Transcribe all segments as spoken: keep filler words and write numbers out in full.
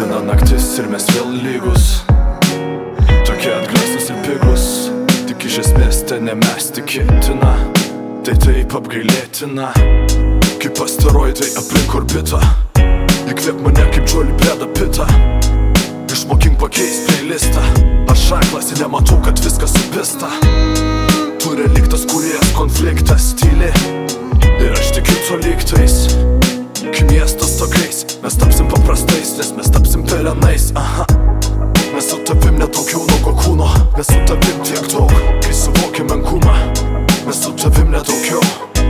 Diena naktis ir mes vėl lygus, tokie atgrasūs ir pigus. Tik iš esmės ten ne mes tikėtina, tai taip apgailėtina, kaip asteroidai aplink orbitą. Įkvėp mane kaip Džoli Breda Pitą, išmokink pakeist playlistą. Aš aklas ir nematau, kad viskas supista. Tu reliktas, kūrėjas konfliktas tyli, ir aš tikiu to lygtais. Kai miestas tokiais, mes tapsim paprastais, nes mes tapsim pelenais. Aha, mes su tavim nedaugiau nuogo kūno, mes su tavim tiek daug, kai suvoki menkumą. Mes su tavim nedaugiau,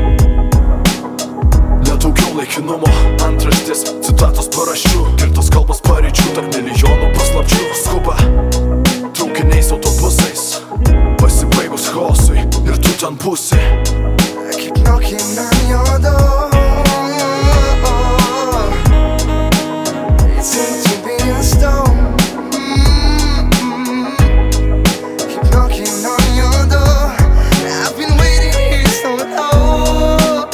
nedaugiau laikinumo. Antraštės, citatos paraščių, girtos kalbos paryčių, tarp milijonų paslapčių. Skuba traukiniais, autobusais, pasibaigus chaosui, ir tu ten būsi. I keep knocking on your door. It's empty being stone. Mm-hmm. Keep knocking on your door. I've been waiting here so long.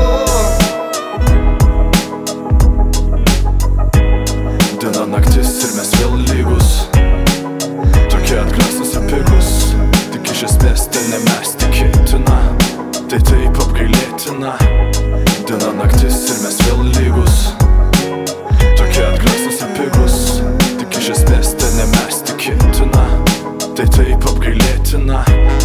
Diena naktis ir mes vėl lygus, tokie atgrasūs ir pigus. Tik iš esmės ten ne mes tikėtina, tai taip apgailėtina. Diena naktis ir mes vėl lygus, tokie atgrasūs ir pigus. Tik iš esmės ten ne mes tikėtina, tai taip apgailėtina.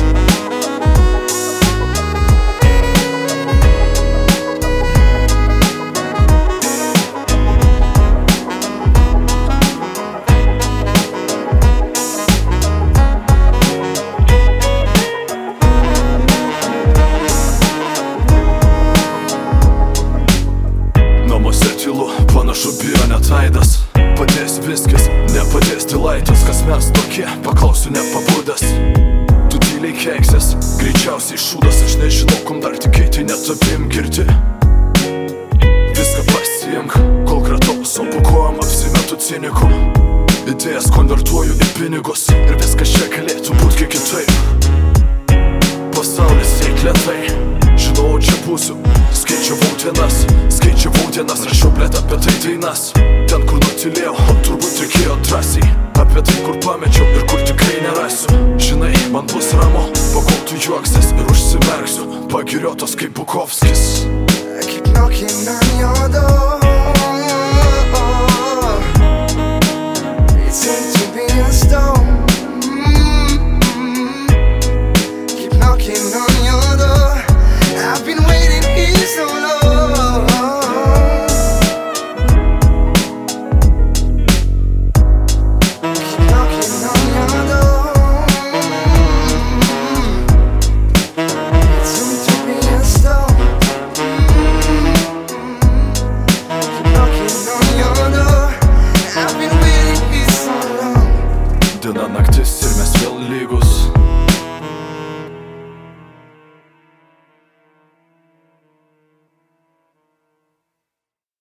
Panašu bijo net aidas, padės viskas, nepadės dilaitas. Kas mes tokie, paklausiu nepabudęs. Tu tyliai keiksies, greičiausiai šūdas. Aš nežinau, kum dar tikėti, tai net tavim girdi. Viską pasiimk, kol krataus ant pukojam, apsimetu ciniku. Idėjas konvertuoju į pinigus, ir viskas čia galėtų būt kiek kitaip. Pasaulis eik lėtai, žinau, čia būsiu. Skaičiavau dienas, skaičiavau dienas, rašiau blėt apie tai dainas. Ten, kur nutilėjau, o turbūt reikėjo drąsiai. Apie tai, kur pamečiau ir kur tikrai nerasiu. Žinai, man bus ramu, pakol tu juoksis ir užsimerksiu, pagiriotas kaip Bukovskis. I keep knocking on your